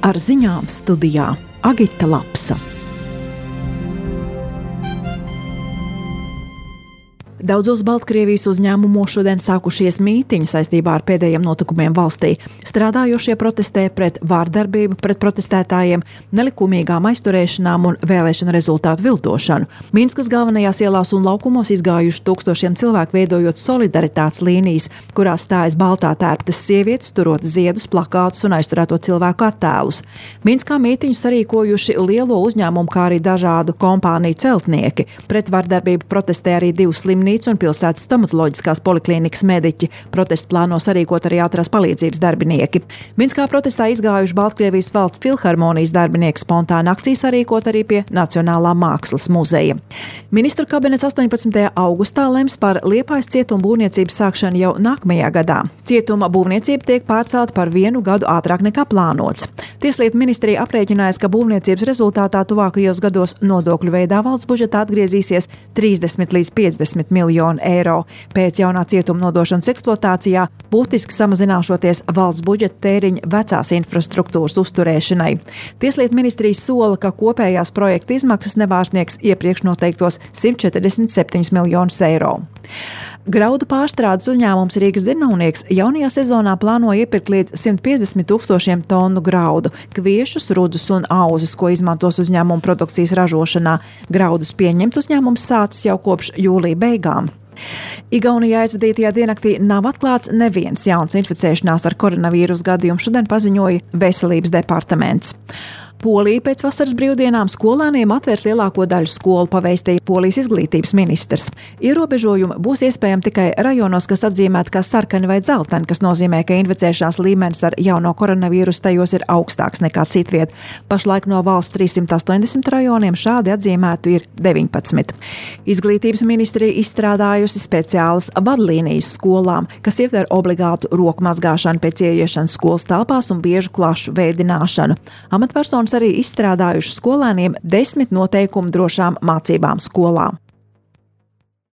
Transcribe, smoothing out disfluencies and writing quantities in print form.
Ar ziņām studijā Agita Lapsa. Daudzos Baltkrievijas uzņēmumos šodien sākušies mītiņi saistībā ar pēdējiem notikumiem valstī. Strādājošie protestē pret vārdarbību, pret protestētājiem, nelikumīgām aizturēšanām un vēlēšanu rezultātu viltošanu. Minskas galvenajās ielās un laukumos izgājuši tūkstošiem cilvēku, veidojot solidaritātes līnijas, kurās stājas baltā tērptas sievietes, turot ziedus, plakātus un aizturēto cilvēku attēlus. Minskā mītiņus sarīkojuši lielo uzņēmumu, kā arī dažādu kompāniju celtnieki. Pret vārdarbību protestē arī divu slimnīcu un pilsētas stomatoloģiskās poliklīnikas mediķi. Protestu plāno sarīkot arī ātrās palīdzības darbinieki. Minskā protestā izgājuši Baltkrievijas valsts filharmonijas darbinieki, spontāna akcija sarīkot arī pie Nacionālā mākslas muzeja. Ministru kabinets 18. augustā lems par Liepājas cietuma būvniecības sākšanu jau nākamajā gadā. Cietuma būvniecība tiek pārcelta par 1 gadu ātrāk nekā plānots. Tieslietu ministrija aprēķinājas, ka būvniecības rezultātā tuvākajos gados nodokļu veidā valsts budžetā atgriezīsies 30 līdz 50 miljonu eiro. Pēc jaunā cietuma nodošanas eksploatācijā būtiski samazināšoties valsts budžeta tēriņa vecās infrastruktūras uzturēšanai. Tieslietu ministrija sola, ka kopējās projekta izmaksas nepārsniegs iepriekš noteiktos 147 miljonus eiro. Graudu pārstrādes uzņēmums Rīgas Zirnavnieks jaunajā sezonā plāno iepirkt līdz 150 000 tonu graudu, kviešus, rudus un auzes, ko izmantos uzņēmuma produkcijas ražošanā. Graudus pieņemt uzņēmums sācis jau kopš jūlija beigām. Igaunijā aizvadītajā diennaktī nav atklāts neviens jauns inficēšanās ar koronavīrusu gadījumu, šodien paziņoja Veselības departaments. Polija pēc vasaras brīvdienām skolēniem atvērs lielāko daļu skolu, pavēstīja Polijas izglītības ministrs. Ierobežojumi būs iespējami tikai rajonos, kas atzīmēti kā sarkani vai dzelteni, kas nozīmē, ka inficēšanās līmenis ar jauno koronavīrusu tajos ir augstāks nekā citviet. Pašlaik no valsts 380 rajoniem šādi atzīmētu ir 19. Izglītības ministrija izstrādājusi speciālas vadlīnijas skolām, kas ietver obligātu roku mazgāšanu pēc ieiešanas skolas telpās un biežu klašu veidināšanu. Amatpersonas arī izstrādājuši skolēniem 10 noteikumu drošām mācībām skolā.